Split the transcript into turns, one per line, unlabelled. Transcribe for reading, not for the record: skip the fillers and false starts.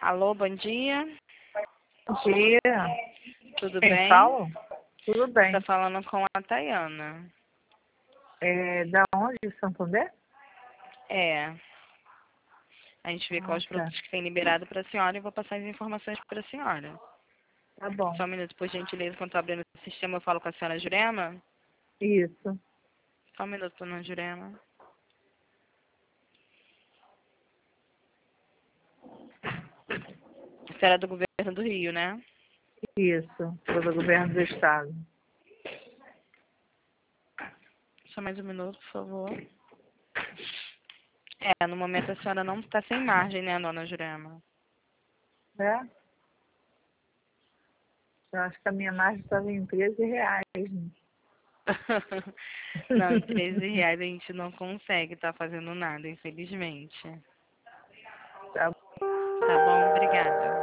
Alô, bom dia.
Bom dia.
Tudo
Quem
bem?
fala? Tudo bem.
Tá falando com a Tayana.
Da onde? Santander?
É. A gente vê quais
Tá.
produtos que tem liberado para a senhora e vou passar as informações para a senhora.
Tá bom.
Só um minuto, por gentileza, quando eu abrindo o sistema, eu falo com a senhora Jurema.
Isso.
Só um minuto, dona Jurema. A senhora é do governo do Rio, né?
Isso. Sou do governo do estado.
Só mais um minuto, por favor. No momento a senhora não está sem margem, né, dona Jurema?
É? Eu acho que a minha margem estava em R$ 13. Né?
Não, R$ 13 a gente não consegue estar fazendo nada, infelizmente.
Tá
Tá bom, obrigada.